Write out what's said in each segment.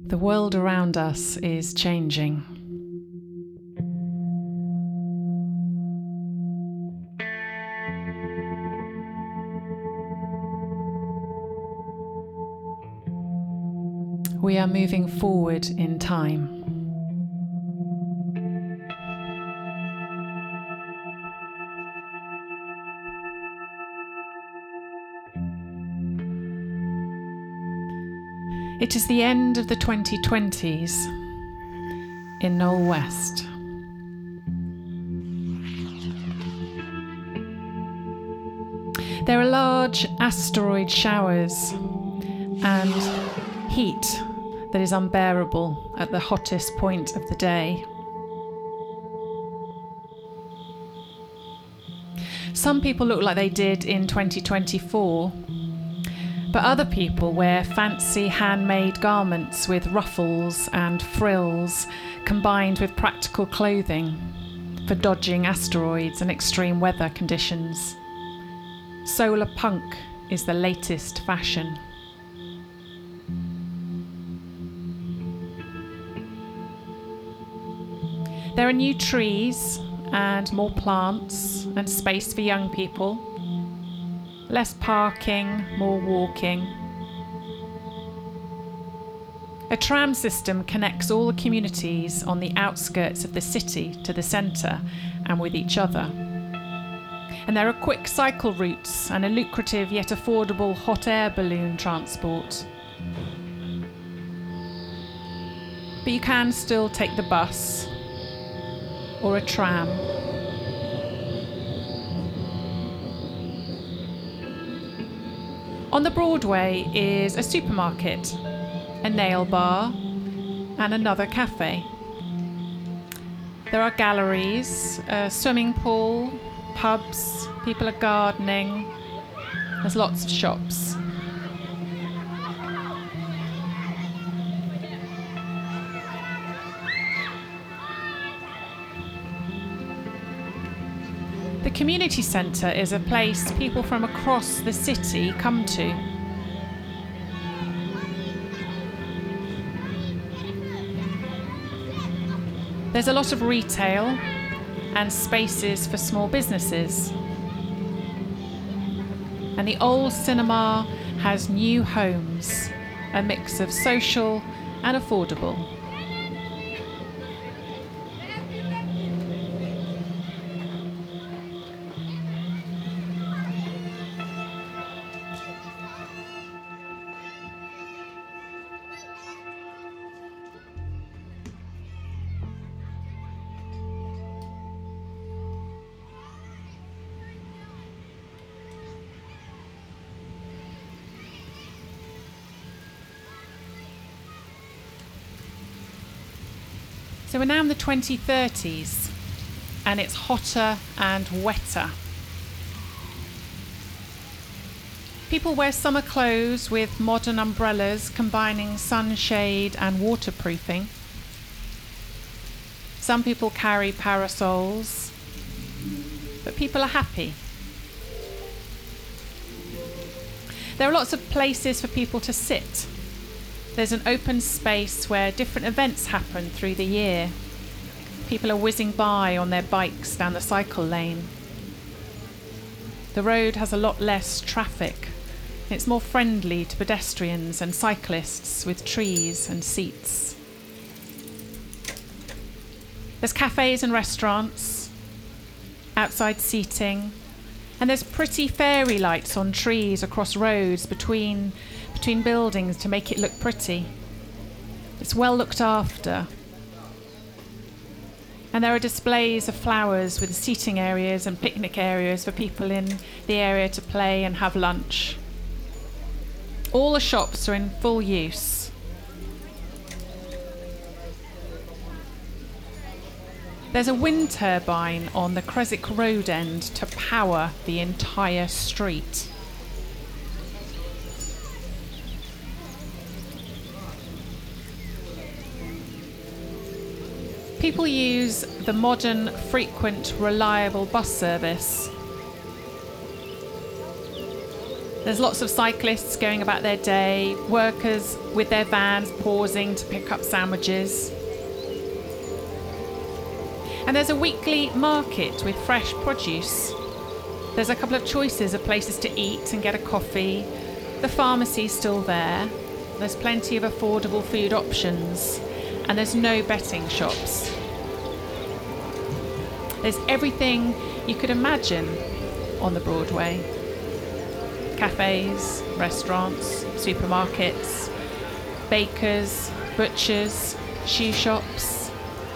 The world around us is changing. We are moving forward in time. It is the end of the 2020s in Knoll West. There are large asteroid showers and heat that is unbearable at the hottest point of the day. Some people look like they did in 2024. But other people wear fancy handmade garments with ruffles and frills combined with practical clothing for dodging asteroids and extreme weather conditions. Solar punk is the latest fashion. There are new trees and more plants and space for young people. Less parking, more walking. A tram system connects all the communities on the outskirts of the city to the centre and with each other. And there are quick cycle routes and a lucrative yet affordable hot air balloon transport. But you can still take the bus or a tram. On the Broadway is a supermarket, a nail bar, and another cafe. There are galleries, a swimming pool, pubs, people are gardening. There's lots of shops. The community centre is a place people from across the city come to. There's a lot of retail and spaces for small businesses. And the old cinema has new homes, a mix of social and affordable. So we're now in the 2030s and it's hotter and wetter. People wear summer clothes with modern umbrellas combining sunshade and waterproofing. Some people carry parasols, but people are happy. There are lots of places for people to sit. There's an open space where different events happen through the year. People are whizzing by on their bikes down the cycle lane. The road has a lot less traffic. It's more friendly to pedestrians and cyclists with trees and seats. There's cafes and restaurants, outside seating, and there's pretty fairy lights on trees across roads between buildings to make it look pretty. It's well looked after. And there are displays of flowers with seating areas and picnic areas for people in the area to play and have lunch. All the shops are in full use. There's a wind turbine on the Creswick Road end to power the entire street. People use the modern, frequent, reliable bus service. There's lots of cyclists going about their day, workers with their vans pausing to pick up sandwiches. And there's a weekly market with fresh produce. There's a couple of choices of places to eat and get a coffee. The pharmacy's still there. There's plenty of affordable food options. And there's no betting shops. There's everything you could imagine on the Broadway. Cafes, restaurants, supermarkets, bakers, butchers, shoe shops.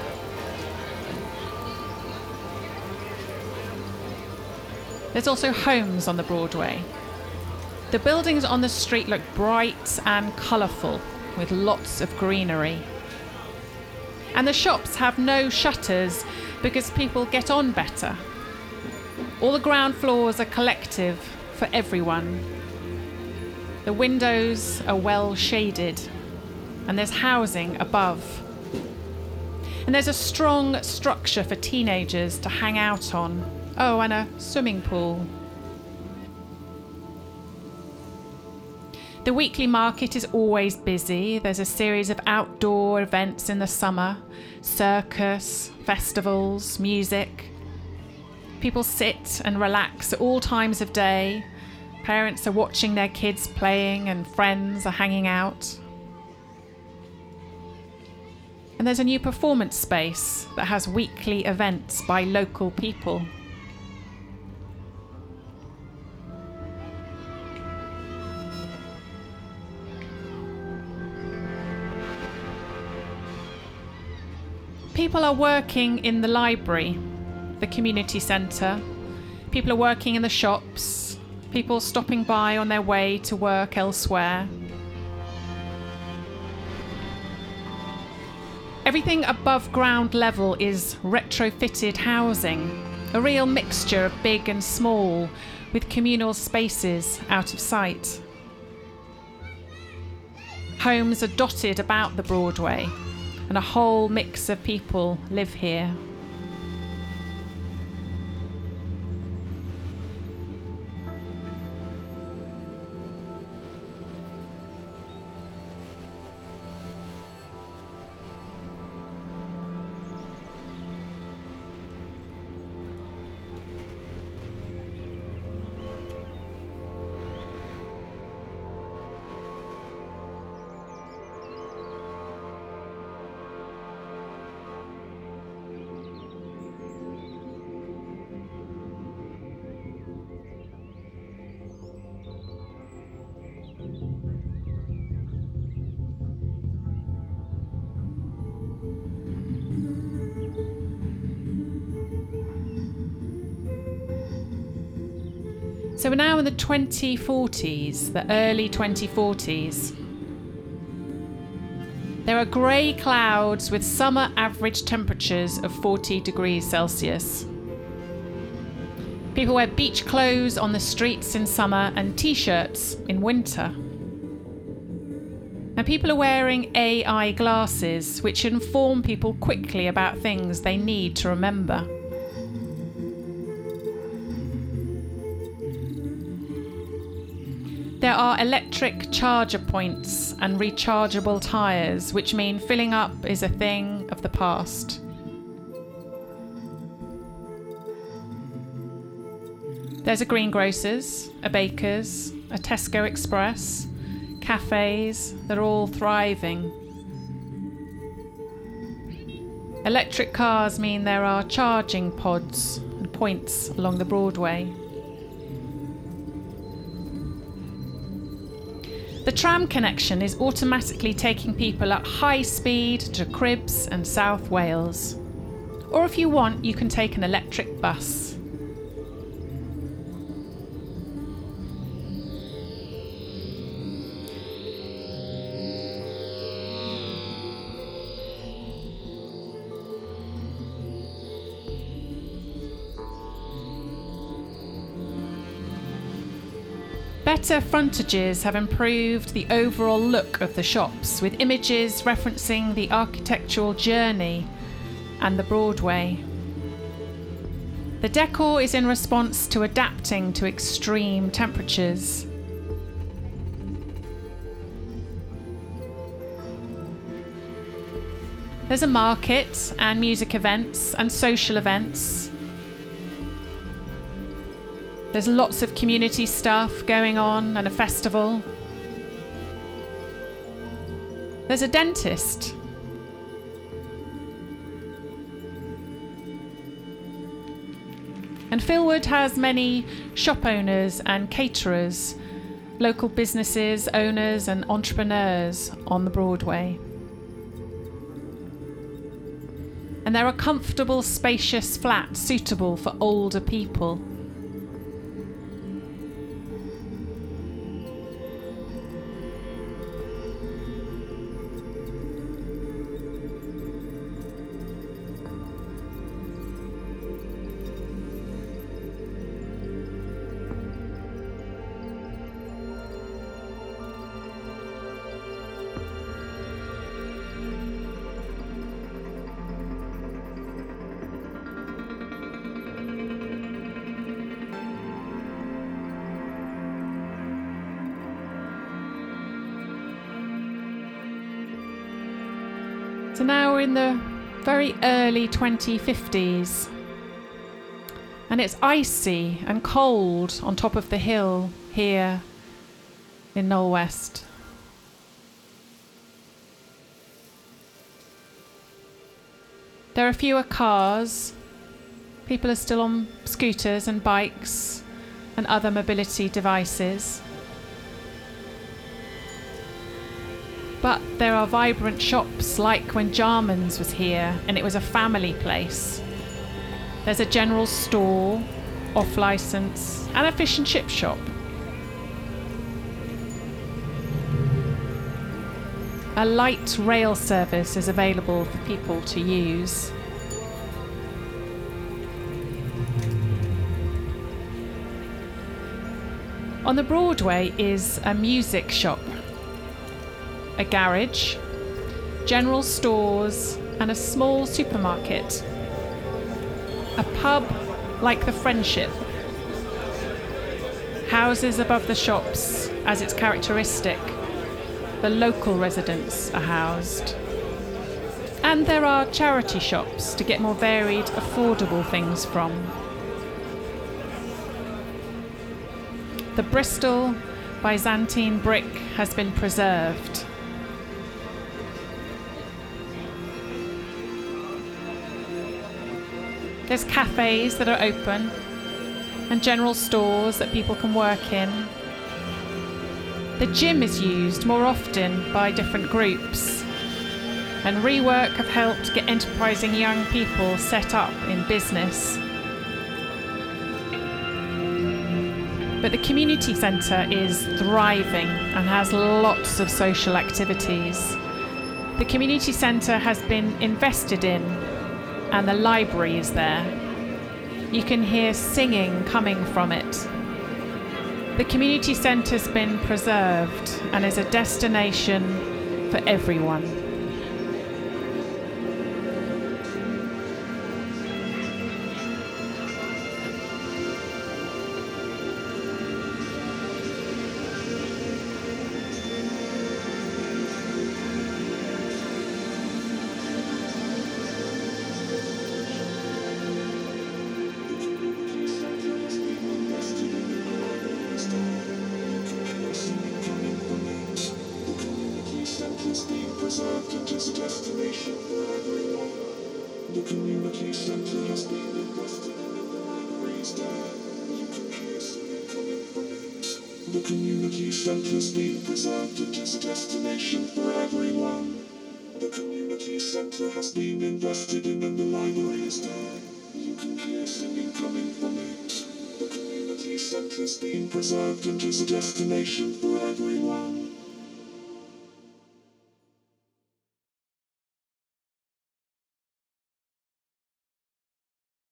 There's also homes on the Broadway. The buildings on the street look bright and colourful with lots of greenery. And the shops have no shutters because people get on better. All the ground floors are collective for everyone. The windows are well shaded and there's housing above. And there's a strong structure for teenagers to hang out on. Oh, and a swimming pool. The weekly market is always busy. There's a series of outdoor events in the summer, circus, festivals, music. People sit and relax at all times of day. Parents are watching their kids playing and friends are hanging out. And there's a new performance space that has weekly events by local people. People are working in the library, the community centre. People are working in the shops. People stopping by on their way to work elsewhere. Everything above ground level is retrofitted housing, a real mixture of big and small, with communal spaces out of sight. Homes are dotted about the Broadway, and a whole mix of people live here. So we're now in the 2040s, the early 2040s. There are grey clouds with summer average temperatures of 40 degrees Celsius. People wear beach clothes on the streets in summer and t-shirts in winter. And people are wearing AI glasses, which inform people quickly about things they need to remember. There are electric charger points and rechargeable tyres, which mean filling up is a thing of the past. There's a greengrocer's, a baker's, a Tesco Express, cafes, they're all thriving. Electric cars mean there are charging pods and points along the Broadway. The tram connection is automatically taking people at high speed to Cribs and South Wales. Or if you want, you can take an electric bus. Better frontages have improved the overall look of the shops, with images referencing the architectural journey and the Broadway. The decor is in response to adapting to extreme temperatures. There's a market and music events and social events. There's lots of community stuff going on and a festival. There's a dentist. And Philwood has many shop owners and caterers, local businesses, owners and entrepreneurs on the Broadway. And there are comfortable, spacious flats suitable for older people. So now we're in the very early 2050s, and it's icy and cold on top of the hill here in Knoll West. There are fewer cars. People are still on scooters and bikes and other mobility devices. But there are vibrant shops like when Jarman's was here and it was a family place. There's a general store, off licence, and a fish and chip shop. A light rail service is available for people to use. On the Broadway is a music shop, a garage, general stores, and a small supermarket. A pub like the Friendship. Houses above the shops as its characteristic. The local residents are housed. And there are charity shops to get more varied, affordable things from. The Bristol Byzantine brick has been preserved. There's cafes that are open and general stores that people can work in. The gym is used more often by different groups, and rework have helped get enterprising young people set up in business. But the community centre is thriving and has lots of social activities. The community centre has been invested in, and the library is there. You can hear singing coming from it. The community centre's been preserved and is a destination for everyone. The community centre has been invested in the libraries there. You can hear singing coming from it. The community centre's been preserved. It is a destination for everyone. The community centre has been invested in and the libraries there. You can hear singing coming from it. The community centre's been preserved and is a destination for everyone.